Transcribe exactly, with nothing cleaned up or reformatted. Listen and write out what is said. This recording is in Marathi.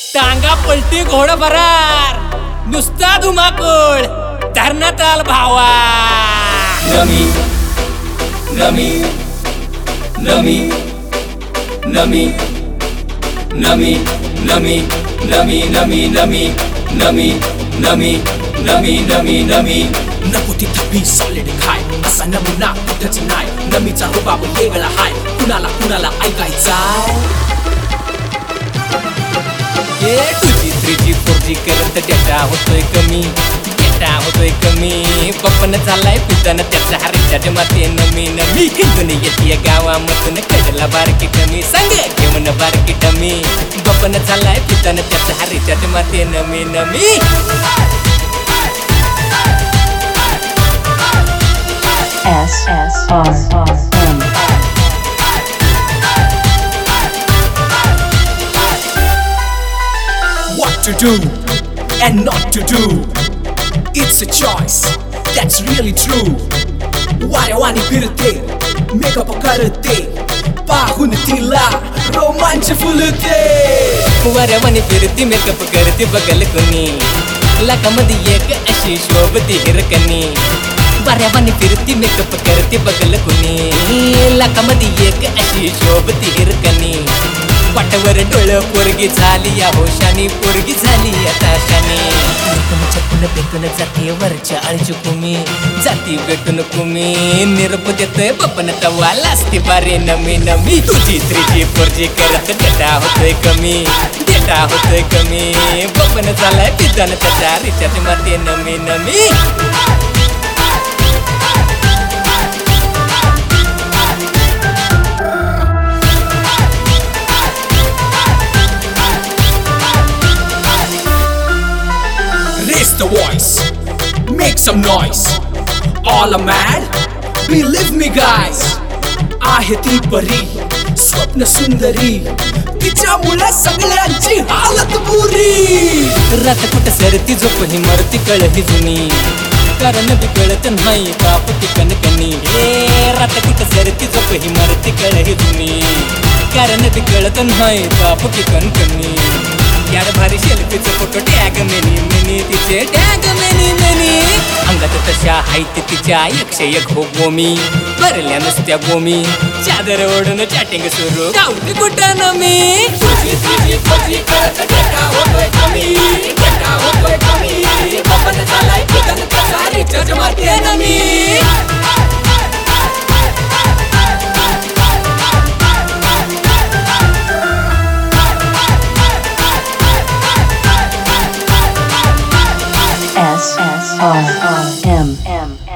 टांगा पलटी घोडा भरार नुसता धुमाकूळ धरणात आल भावा नमी नमी नमी नमी नमी नमी नमी नमी नमी नमी नमी नमी नमी नमी नको तिथं बी सॉलिड खाय असा नमुना कुठंच नाही नमीचा रुबाब वेगळा हाय कुणाला कुणाला ऐकायचाय A two G three G four G करत डेटा होतोय कमी डेटा होतोय कमी बपन झालाय पिताना त्याचा रिचार्ज माते नमी नमी हिंदून येते गावामधून कडला बारकी कमी सांग घेऊन बारकी कमी बपन झालाय पिताना त्याचा रिचार्ज माते नमी नमी S S R R M. What to do and not to do, it's a choice that's really true. वाऱ्यावानी फिरते मेकअप करते पाहून तिला रोमांच फुलते वाऱ्यावानी फिरती मेकअप करते बगल कुणी लाखामध्ये एक अशी शोभती हिरकणी वाऱ्यावानी फिरती मेकअप करते बगल कुणी लाखामध्ये एक अशी शोभती हिरकणी वाटावर डोळं पोरगी झाली या होशानी पोरगी झाली आता शानी चपून भेटून जाते वरच्या अळची कुमी जाती भेटून कुमी निरप देतोय बपन तवा लाजते बारे नमी नमी तुझी थ्री जी फोर जी करत डेटा होतोय कमी डेटा होतोय कमी बपन झालाय पितान त्याचा रिचार्ज मारते नमी नमी Raise the voice, make some noise. All are mad? Believe me guys. आहे ती परी स्वप्न सुंदरी तिच्यामुळे सगळ्यांची हालत बुरी रात कुठं सरती झोप ही मरती कळ ही जुनी कारण बी कळत नाही बाप ती कणकणी हे रात कुठं सरती झोप ही मरती कळ ही जुनी कारण बी कळत नाही बाप की कणकणी यार भारी शेल्फीचं फोटो टॅग मेनी मेनी तिचे टॅग मेनी मेनी अंगात तशा आहेत तिच्या एकशे एक हो गोमी भरल्या नुसत्या गोमी चादर ओढून चॅटिंग सुरू गावती कुठं न मी तुझी तुझी तुझी करत डेटा होतोय कमी डेटा होतोय कमी बपन झालाय पितान त्याचा रिचार्ज मारते नमी S S R R M M.